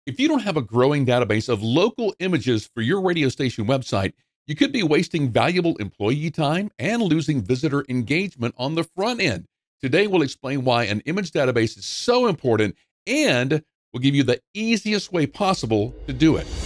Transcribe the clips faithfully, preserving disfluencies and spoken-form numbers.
If you don't have a growing database of local images for your radio station website, you could be wasting valuable employee time and losing visitor engagement on the front end. Today, we'll explain why an image database is so important, and we'll give you the easiest way possible to do it.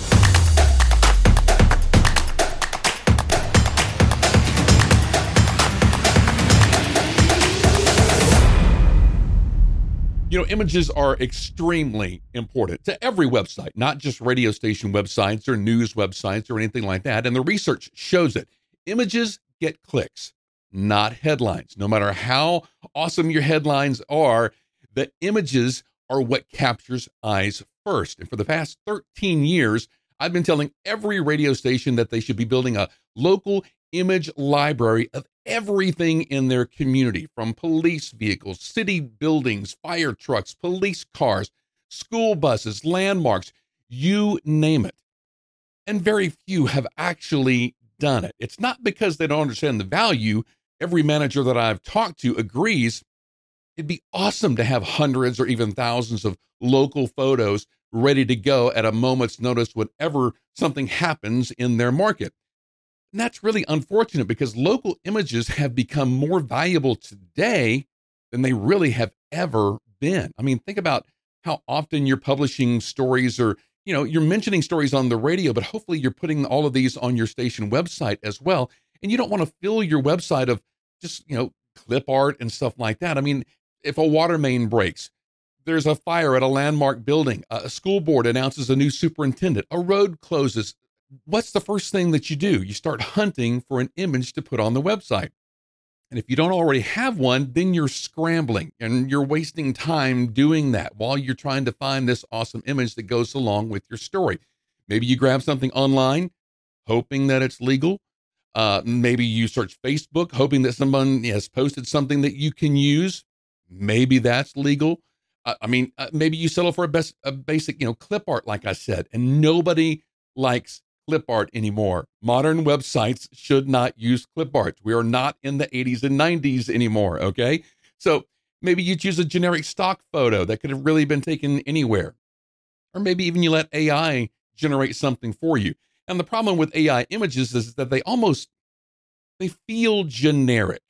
You know, images are extremely important to every website, not just radio station websites or news websites or anything like that. And the research shows it. Images get clicks, not headlines. No matter how awesome your headlines are, the images are what captures eyes first. And for the past thirteen years, I've been telling every radio station that they should be building a local image library of everything in their community, from police vehicles, city buildings, fire trucks, police cars, school buses, landmarks, you name it. And very few have actually done it. It's not because they don't understand the value. Every manager that I've talked to agrees it'd be awesome to have hundreds or even thousands of local photos ready to go at a moment's notice whenever something happens in their market. And that's really unfortunate because local images have become more valuable today than they really have ever been. I mean, think about how often you're publishing stories, or, you know, you're mentioning stories on the radio, but hopefully you're putting all of these on your station website as well. And you don't want to fill your website of just, you know, clip art and stuff like that. I mean, if a water main breaks, there's a fire at a landmark building, a school board announces a new superintendent, a road closes, what's the first thing that you do? You start hunting for an image to put on the website. And if you don't already have one, then you're scrambling and you're wasting time doing that while you're trying to find this awesome image that goes along with your story. Maybe you grab something online, hoping that it's legal. Uh, maybe you search Facebook, hoping that someone has posted something that you can use. Maybe that's legal. Uh, I mean, uh, maybe you settle for a, best, a basic, you know, clip art, like I said, and nobody likes clip art anymore. Modern websites should not use clip art. We are not in the eighties and nineties anymore, okay? So maybe you choose a generic stock photo that could have really been taken anywhere. Or maybe even you let A I generate something for you. And the problem with A I images is that they almost, they feel generic.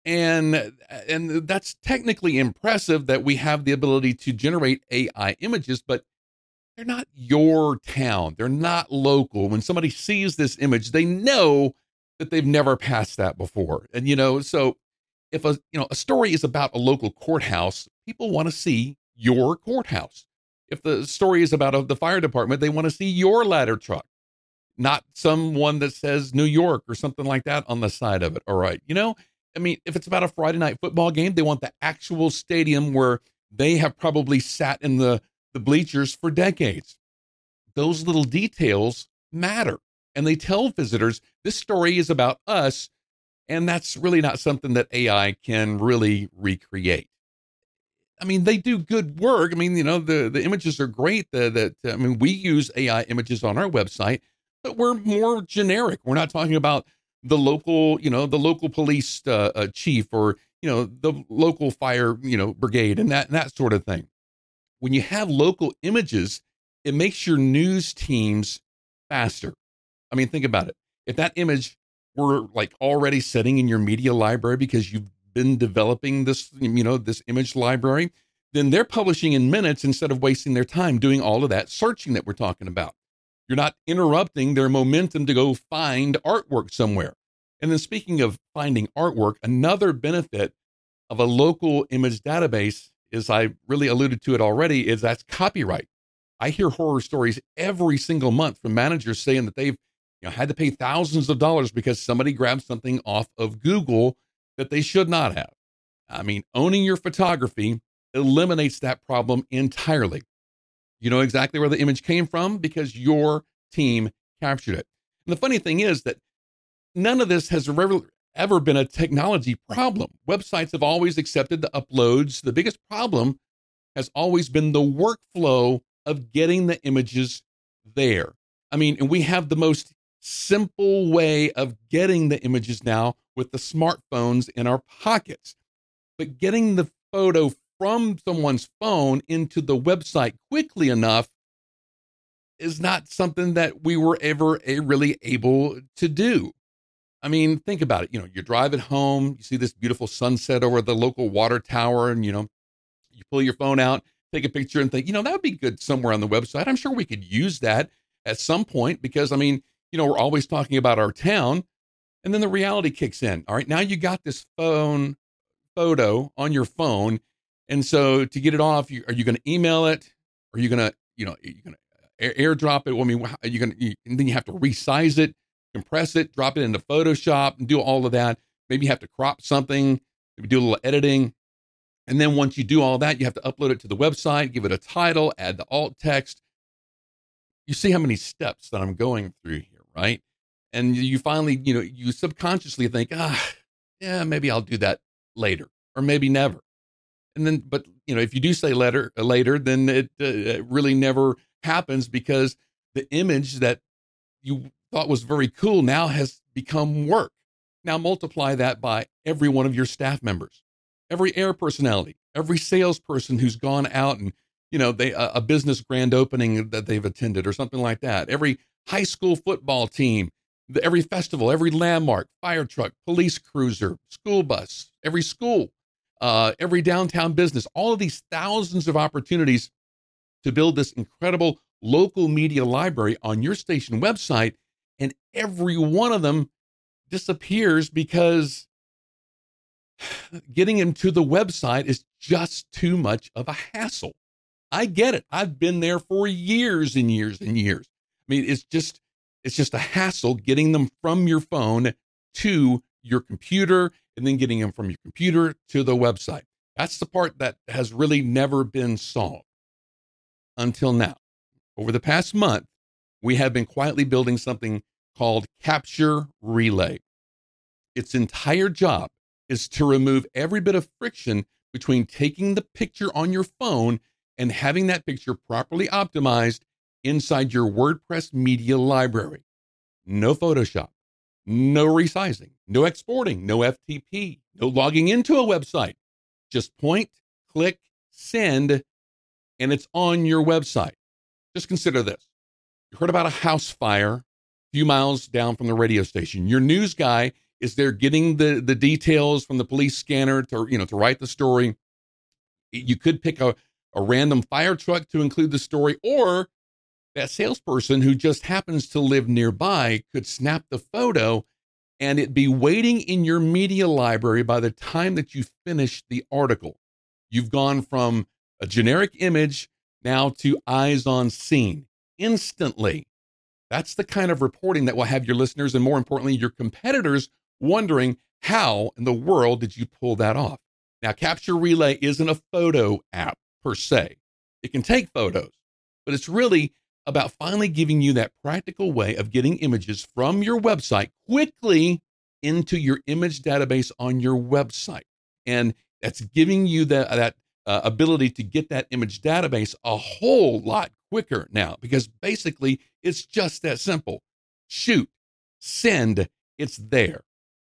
And, and that's technically impressive that we have the ability to generate A I images, but they're not your town. They're not local. When somebody sees this image, they know that they've never passed that before. And, you know, so if a, you know, a story is about a local courthouse, people want to see your courthouse. If the story is about a, the fire department, they want to see your ladder truck, not someone that says New York or something like that on the side of it. All right. You know, I mean, if it's about a Friday night football game, they want the actual stadium where they have probably sat in the the bleachers for decades. Those little details matter. And they tell visitors, this story is about us. And that's really not something that A I can really recreate. I mean, they do good work. I mean, you know, the, the images are great. The, that I mean, we use A I images on our website, but we're more generic. We're not talking about the local, you know, the local police uh, uh, chief, or, you know, the local fire, you know, brigade and that, and that sort of thing. When you have local images, it makes your news teams faster. I mean, think about it. If that image were like already sitting in your media library because you've been developing this, you know, this image library, then they're publishing in minutes instead of wasting their time doing all of that searching that we're talking about. You're not interrupting their momentum to go find artwork somewhere. And then speaking of finding artwork, another benefit of a local image database, is I really alluded to it already, is that's copyright. I hear horror stories every single month from managers saying that they've you know, had to pay thousands of dollars because somebody grabbed something off of Google that they should not have. I mean, owning your photography eliminates that problem entirely. You know exactly where the image came from because your team captured it. And the funny thing is that none of this has ever, ever been a technology problem. Websites have always accepted the uploads. The biggest problem has always been the workflow of getting the images there. I mean, and we have the most simple way of getting the images now with the smartphones in our pockets. But getting the photo from someone's phone into the website quickly enough is not something that we were ever a, really able to do. I mean, think about it. You know, you're driving home, you see this beautiful sunset over the local water tower, and, you know, you pull your phone out, take a picture and think, you know, that would be good somewhere on the website. I'm sure we could use that at some point because, I mean, you know, we're always talking about our town. And then the reality kicks in. All right, now you got this phone photo on your phone. And so to get it off, you, are you going to email it? Are you going to, you know, are you going to airdrop it? Well, I mean, are you going to, and then you have to resize it, compress it, drop it into Photoshop and do all of that. Maybe you have to crop something, maybe do a little editing. And then once you do all that, you have to upload it to the website, give it a title, add the alt text. You see how many steps that I'm going through here, right? And you finally, you know, you subconsciously think, ah, yeah, maybe I'll do that later or maybe never. And then, but, you know, if you do say later, later, then it, uh, it really never happens because the image that you thought was very cool now has become work. Now multiply that by every one of your staff members, every air personality, every salesperson who's gone out and, you know, they a, a business grand opening that they've attended or something like that. Every high school football team, every festival, every landmark, fire truck, police cruiser, school bus, every school, uh, every downtown business, all of these thousands of opportunities to build this incredible local media library on your station website. And every one of them disappears because getting into the website is just too much of a hassle. I get it. I've been there for years and years and years. I mean, it's just, it's just a hassle getting them from your phone to your computer and then getting them from your computer to the website. That's the part that has really never been solved until now. Over the past month, we have been quietly building something called Capture Relay. Its entire job is to remove every bit of friction between taking the picture on your phone and having that picture properly optimized inside your WordPress media library. No Photoshop, no resizing, no exporting, no F T P, no logging into a website. Just point, click, send, and it's on your website. Just consider this. You heard about a house fire a few miles down from the radio station. Your news guy is there getting the, the details from the police scanner to, you know, to write the story. You could pick a, a random fire truck to include the story, or that salesperson who just happens to live nearby could snap the photo and it be waiting in your media library by the time that you finish the article. You've gone from a generic image now to eyes on scene instantly. That's the kind of reporting that will have your listeners and, more importantly, your competitors wondering, how in the world did you pull that off? Now, Capture Relay isn't a photo app per se. It can take photos, but it's really about finally giving you that practical way of getting images from your website quickly into your image database on your website. And that's giving you that, that uh, ability to get that image database a whole lot quicker now, because basically it's just that simple. Shoot, send, it's there.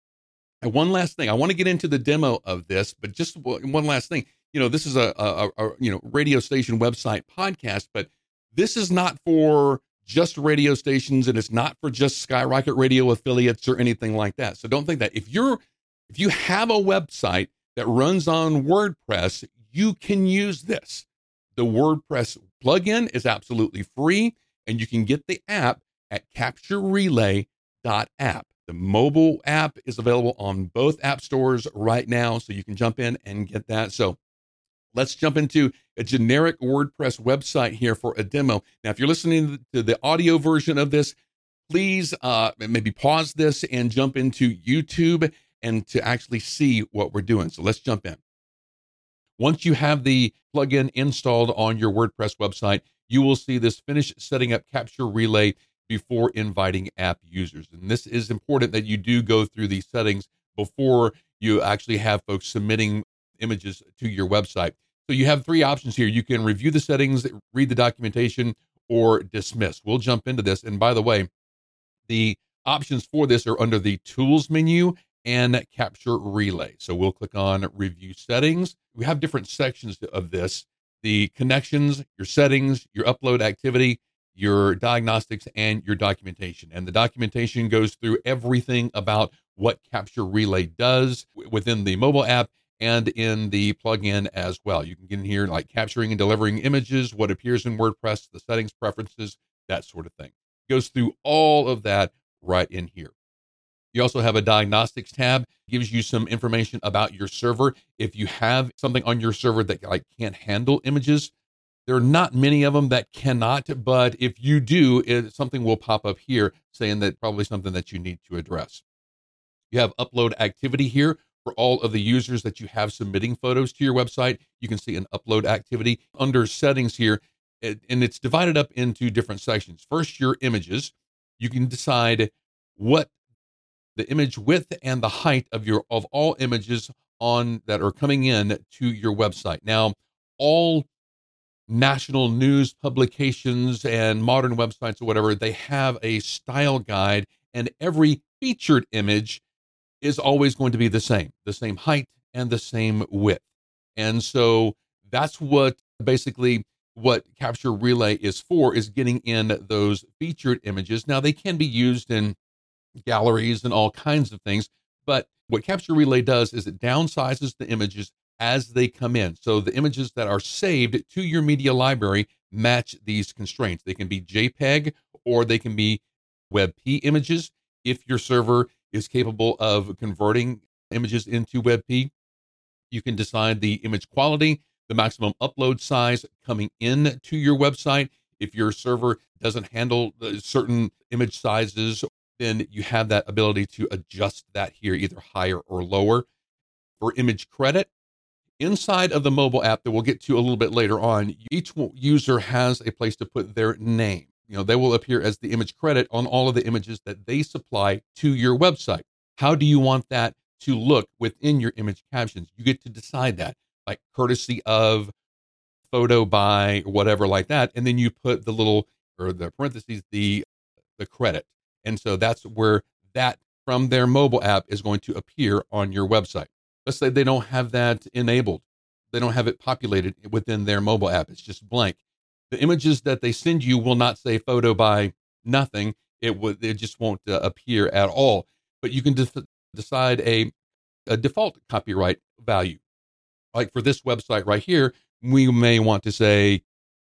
And one last thing, I want to get into the demo of this, but just one last thing. You know, this is a, a, a you know radio station website podcast, but this is not for just radio stations, and it's not for just Skyrocket Radio affiliates or anything like that. So don't think that. If you're if you have a website that runs on WordPress, you can use this. The WordPress plugin is absolutely free, and you can get the app at capture relay dot app. The mobile app is available on both app stores right now, so you can jump in and get that. So let's jump into a generic WordPress website here for a demo. Now, if you're listening to the audio version of this, please uh, maybe pause this and jump into YouTube and to actually see what we're doing. So let's jump in. Once you have the plugin installed on your WordPress website, you will see this finish setting up Capture Relay before inviting app users. And this is important that you do go through these settings before you actually have folks submitting images to your website. So you have three options here. You can review the settings, read the documentation, or dismiss. We'll jump into this. And by the way, the options for this are under the Tools menu and Capture Relay. So we'll click on Review Settings. We have different sections of this. The connections, your settings, your upload activity. your diagnostics, and your documentation. And the documentation goes through everything about what Capture Relay does w- within the mobile app and in the plugin as well. You can get in here like capturing and delivering images, what appears in WordPress, the settings, preferences, that sort of thing. Goes through all of that right in here. You also have a diagnostics tab, gives you some information about your server. If you have something on your server that like can't handle images, there are not many of them that cannot, but if you do, it, something will pop up here saying that probably something that you need to address. You have upload activity here for all of the users that you have submitting photos to your website. You can see an upload activity under settings here, and it's divided up into different sections. First, your images. You can decide what the image width and the height of your of all images on that are coming in to your website. Now, all national news publications and modern websites or whatever, they have a style guide, and every featured image is always going to be the same, the same height and the same width. And so that's what basically what Capture Relay is for, is getting in those featured images. Now, they can be used in galleries and all kinds of things, but what Capture Relay does is it downsizes the images as they come in. So the images that are saved to your media library match these constraints. They can be JPEG or they can be WebP images. If your server is capable of converting images into WebP, you can decide the image quality, the maximum upload size coming in to your website. If your server doesn't handle certain image sizes, then you have that ability to adjust that here, either higher or lower. For image credit, inside of the mobile app that we'll get to a little bit later on, each user has a place to put their name. You know, they will appear as the image credit on all of the images that they supply to your website. How do you want that to look within your image captions? You get to decide that, like courtesy of, photo by, or whatever like that. And then you put the little, or the parentheses, the, the credit. And so that's where that from their mobile app is going to appear on your website. Let's say they don't have that enabled. They don't have it populated within their mobile app. It's just blank. The images that they send you will not say photo by nothing. It would, it just won't uh, appear at all. But you can de- decide a, a default copyright value. Like for this website right here, we may want to say,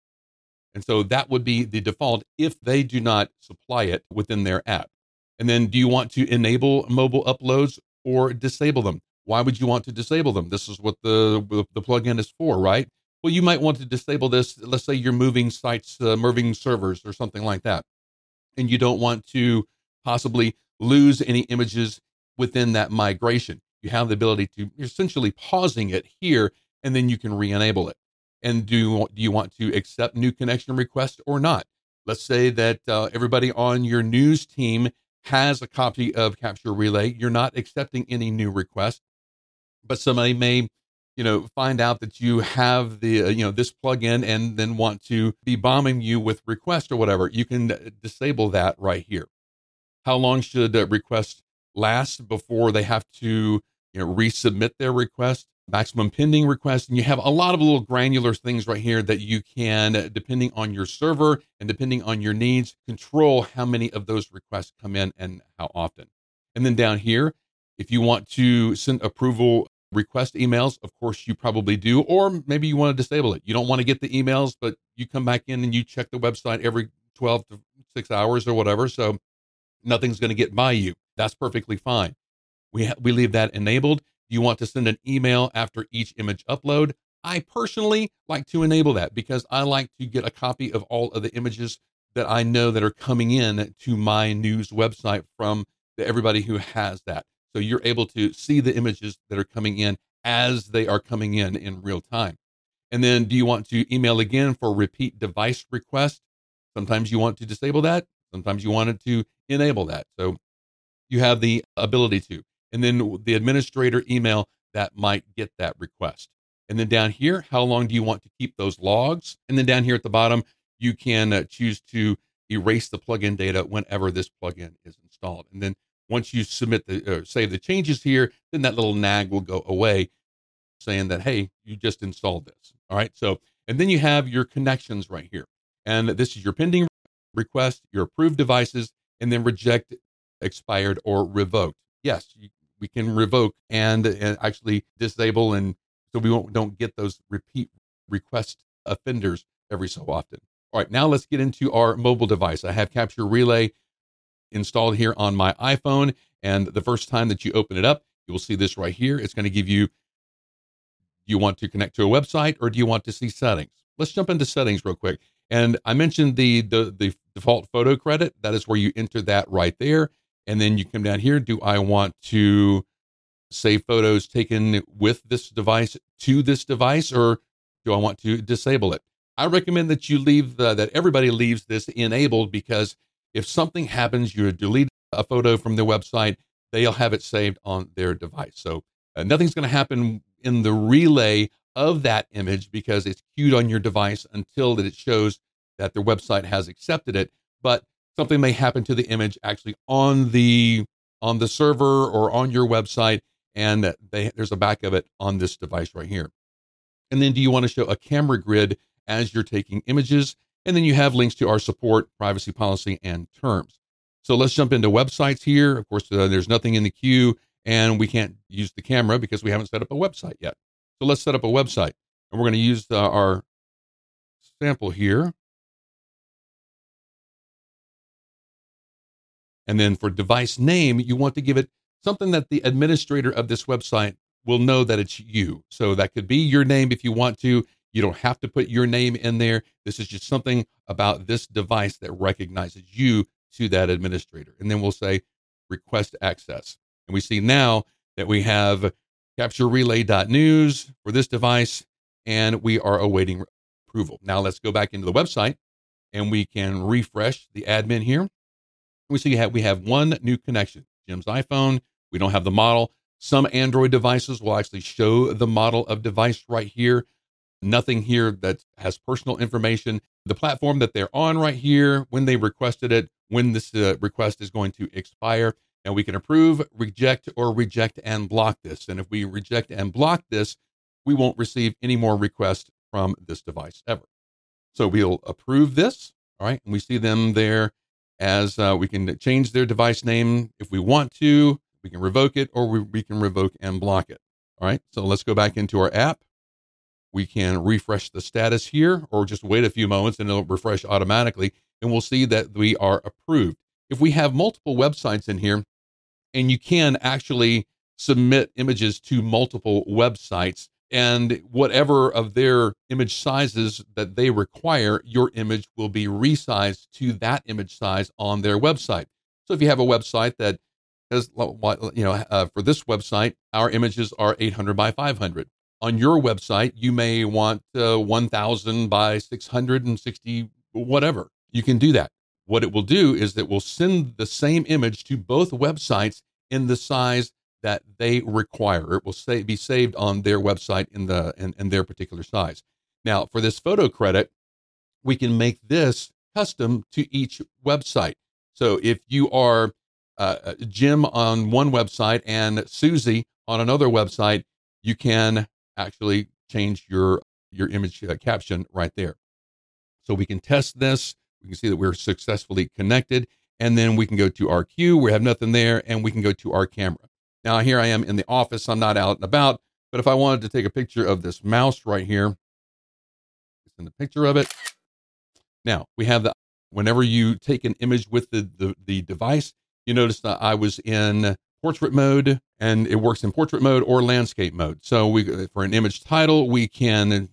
and so that would be the default if they do not supply it within their app. And then do you want to enable mobile uploads or disable them? Why would you want to disable them? This is what the, the plugin is for, right? Well, you might want to disable this. Let's say you're moving sites, uh, moving servers or something like that, and you don't want to possibly lose any images within that migration. You have the ability to, you're essentially pausing it here, and then you can re-enable it. And do you, do you want to accept new connection requests or not? Let's say that uh, everybody on your news team has a copy of Capture Relay. You're not accepting any new requests, but somebody may, you know, find out that you have the, uh, you know, this plugin and then want to be bombing you with requests or whatever. You can disable that right here. How long should uh, requests last before they have to, you know, resubmit their request? Maximum pending requests. And you have a lot of little granular things right here that you can, depending on your server and depending on your needs, control how many of those requests come in and how often. And then down here, if you want to send approval request emails, of course you probably do, or maybe you want to disable it. You don't want to get the emails, but you come back in and you check the website every twelve to six hours or whatever, so nothing's going to get by you. That's perfectly fine. We ha- we leave that enabled. You want to send an email after each image upload. I personally like to enable that because I like to get a copy of all of the images that I know that are coming in to my news website from the, everybody who has that. So you're able to see the images that are coming in as they are coming in in real time. And then do you want to email again for repeat device request? Sometimes you want to disable that. Sometimes you wanted to enable that. So you have the ability to. And then the administrator email that might get that request. And then down here, how long do you want to keep those logs? And then down here at the bottom, you can uh, choose to erase the plugin data whenever this plugin is installed. And then once you submit the, uh, save the changes here, then that little nag will go away saying that, hey, you just installed this. All right. So, and then you have your connections right here. And this is your pending request your approved devices, and then reject, expired, or revoked. Yes, you, we can revoke and, and actually disable, and so we won't, don't get those repeat request offenders every so often. All right, now let's get into our mobile device. I have Capture Relay installed here on my iPhone, and the first time that you open it up, you will see this right here. It's going to give you, do you want to connect to a website or do you want to see settings? Let's jump into settings real quick. And I mentioned the, the, the default photo credit. That is where you enter that right there. And then you come down here. Do I want to save photos taken with this device to this device, or do I want to disable it? I recommend that you leave the, that everybody leaves this enabled, because if something happens, you delete a photo from their website, they'll have it saved on their device. So uh, nothing's going to happen in the relay of that image because it's queued on your device until that it shows that their website has accepted it. But something may happen to the image actually on the on the server or on your website, and they, there's a back of it on this device right here. And then do you want to show a camera grid as you're taking images? And then you have links to our support, privacy policy, and terms. So let's jump into websites here. Of course, uh, there's nothing in the queue, and we can't use the camera because we haven't set up a website yet. So let's set up a website. And we're going to use uh, our sample here. And then for device name, you want to give it something that the administrator of this website will know that it's you. So that could be your name if you want to. You don't have to put your name in there. This is just something about this device that recognizes you to that administrator. And then we'll say request access. And we see now that we have capture relay dot news for this device, and we are awaiting approval. Now let's go back into the website, and we can refresh the admin here. We see we have one new connection, Jim's iPhone. We don't have the model. Some Android devices will actually show the model of device right here. Nothing here that has personal information. The platform that they're on right here, when they requested it, when this uh, request is going to expire. And we can approve, reject, or reject and block this. And if we reject and block this, we won't receive any more requests from this device ever. So we'll approve this. All right. And we see them there as uh, we can change their device name if we want to. We can revoke it, or we, we can revoke and block it. All right. So let's go back into our app. We can refresh the status here, or just wait a few moments and it'll refresh automatically, and we'll see that we are approved. If we have multiple websites in here, and you can actually submit images to multiple websites, and whatever of their image sizes that they require, your image will be resized to that image size on their website. So if you have a website that has, you know, uh, for this website, our images are eight hundred by five hundred. On your website, you may want uh, one thousand by six hundred sixty, whatever. You can do that. What it will do is that we'll send the same image to both websites in the size that they require. It will say, be saved on their website in the in, in their particular size. Now, for this photo credit, we can make this custom to each website. So if you are uh, Jim on one website and Susie on another website, you can actually change your your image uh, caption right there. So we can test this. We can see that we're successfully connected, and then we can go to our queue. We have nothing there, and we can go to our camera. Now here I am in the office. I'm not out and about, but if I wanted to take a picture of this mouse right here, send a picture of it. Now we have the, whenever you take an image with the the, the device, you notice that I was in portrait mode, and it works in portrait mode or landscape mode. So we, for an image title, we can,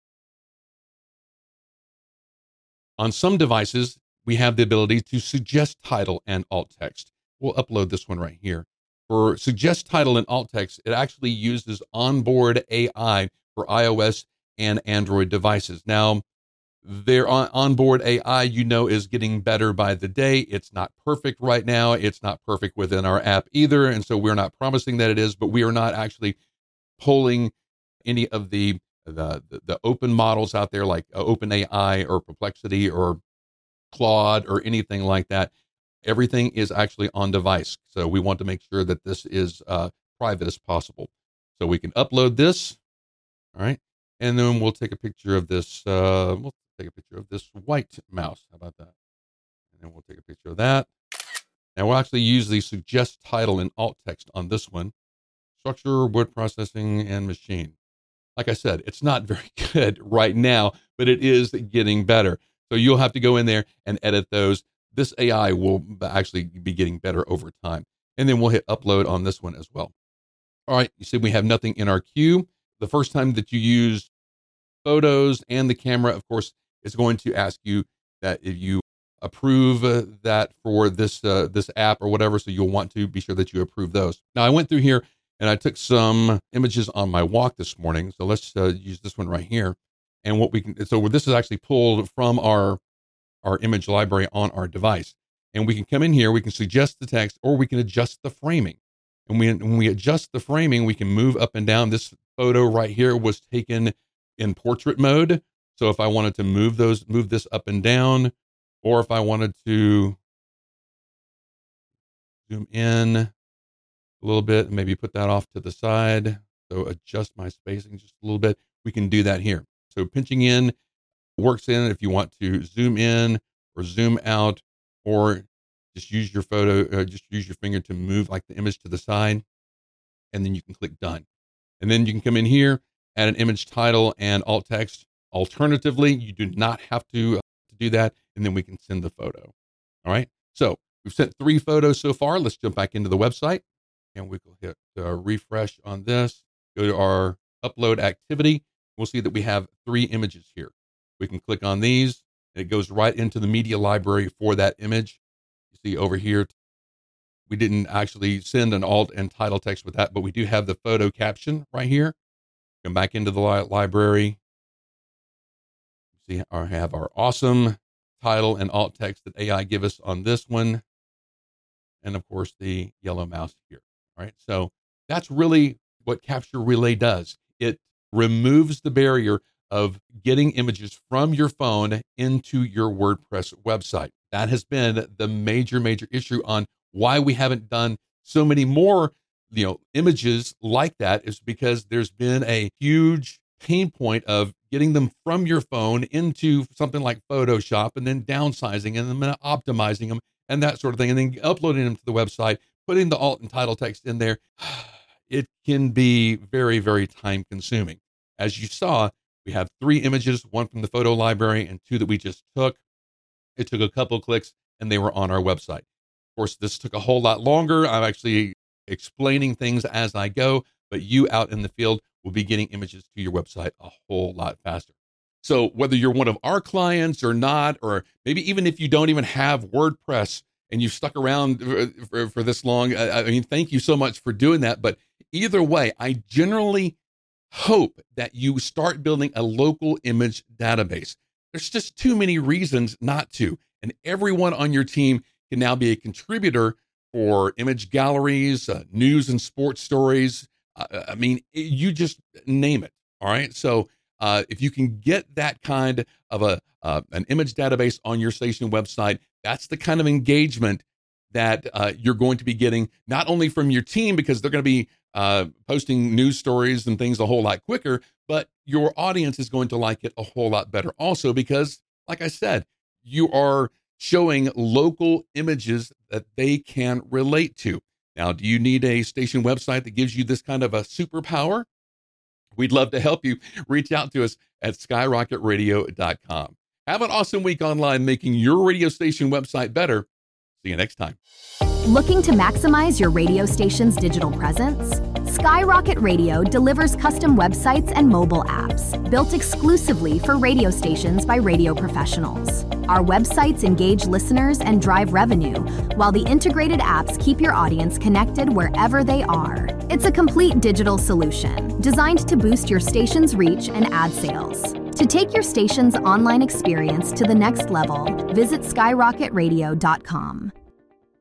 on some devices, we have the ability to suggest title and alt text. We'll upload this one right here. For suggest title and alt text, it actually uses onboard A I for iOS and Android devices. Now, their on- onboard A I, you know, is getting better by the day. It's not perfect right now. It's not perfect within our app either. And so we're not promising that it is, but we are not actually polling any of the the, the open models out there like OpenAI or Perplexity or Claude or anything like that. Everything is actually on device. So we want to make sure that this is uh, private as possible. So we can upload this. All right. And then we'll take a picture of this. Uh, we'll take a picture of this white mouse. How about that? take a picture of that. Now we'll actually use the suggest title and alt text on this one. Structure, word processing, and machine. Like I said, it's not very good right now, but it is getting better. So you'll have to go in there and edit those. This A I will actually be getting better over time. And then we'll hit upload on this one as well. All right, you see we have nothing in our queue. The first time that you use photos and the camera, of course, it's going to ask you that if you approve uh, that for this uh, this app or whatever, so you'll want to be sure that you approve those. Now, I went through here and I took some images on my walk this morning. So let's uh, use this one right here. And what we can, so this is actually pulled from our, our image library on our device. And we can come in here, we can suggest the text, or we can adjust the framing. And we, when we adjust the framing, we can move up and down. This photo right here was taken in portrait mode. So if I wanted to move those, move this up and down, or if I wanted to zoom in a little bit and maybe put that off to the side, so adjust my spacing just a little bit, we can do that here. So pinching in works in if you want to zoom in or zoom out, or just use your photo, uh, just use your finger to move like the image to the side, and then you can click done. And then you can come in here, add an image title and alt text. Alternatively, you do not have to, uh, to do that, and then we can send the photo. All right, so we've sent three photos so far. Let's jump back into the website, and we will hit uh, refresh on this. Go to our upload activity. We'll see that we have three images here. We can click on these, and it goes right into the media library for that image. You see over here, we didn't actually send an alt and title text with that, but we do have the photo caption right here. Come back into the li- library. See, I have our awesome title and alt text that A I give us on this one. And of course, the yellow mouse here. All right. So that's really what Capture Relay does. It removes the barrier of getting images from your phone into your WordPress website. That has been the major, major issue on why we haven't done so many more, you know, images like that, is because there's been a huge pain point of getting them from your phone into something like Photoshop, and then downsizing and then optimizing them and that sort of thing, and then uploading them to the website, putting the alt and title text in there. It can be very, very time consuming. As you saw, we have three images, one from the photo library and two that we just took. It took a couple clicks and they were on our website. Of course, this took a whole lot longer. I'm actually explaining things as I go, but you out in the field will be getting images to your website a whole lot faster. So whether you're one of our clients or not, or maybe even if you don't even have WordPress and you've stuck around for, for, for this long, I, I mean, thank you so much for doing that. But either way, I generally hope that you start building a local image database. There's just too many reasons not to. And everyone on your team can now be a contributor for image galleries, uh, news and sports stories. Uh, I mean, you just name it. All right. So uh, if you can get that kind of a uh, an image database on your station website, that's the kind of engagement that uh, you're going to be getting, not only from your team, because they're going to be uh, posting news stories and things a whole lot quicker, but your audience is going to like it a whole lot better also, because, like I said, you are showing local images that they can relate to. Now, do you need a station website that gives you this kind of a superpower? We'd love to help you. Reach out to us at skyrocket radio dot com. Have an awesome week online making your radio station website better. See you next time. Looking to maximize your radio station's digital presence? Skyrocket Radio delivers custom websites and mobile apps built exclusively for radio stations by radio professionals. Our websites engage listeners and drive revenue, while the integrated apps keep your audience connected wherever they are. It's a complete digital solution designed to boost your station's reach and ad sales. To take your station's online experience to the next level, visit skyrocket radio dot com.